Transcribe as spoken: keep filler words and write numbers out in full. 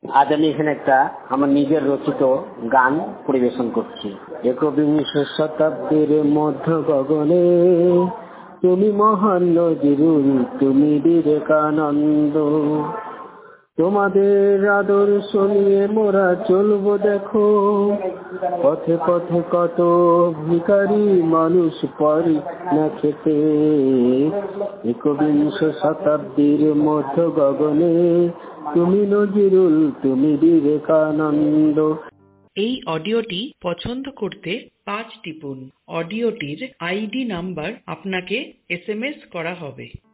আজ আমি এখানে একটা আমার নিজের রচিত গান পরিবেশন করছি। একবিংশ শতাব্দীর মধ্য গগনে তুমি মহান নজরুল, তুমি বিবেকানন্দ। তোমাদের আদর্শ নিয়ে মোরা চলবো দেখো, পথে পথে কত ভিখারি মানুষ পারি না খেতে। একবিংশ শতাব্দীর মধ্য গগনে তুমি নজরুল, তুমি বিবেকানন্দ। এই অডিওটি পছন্দ করতে পাঁচ টিপুন। অডিওটির আইডি নাম্বার আপনাকে এস এম এস করা হবে।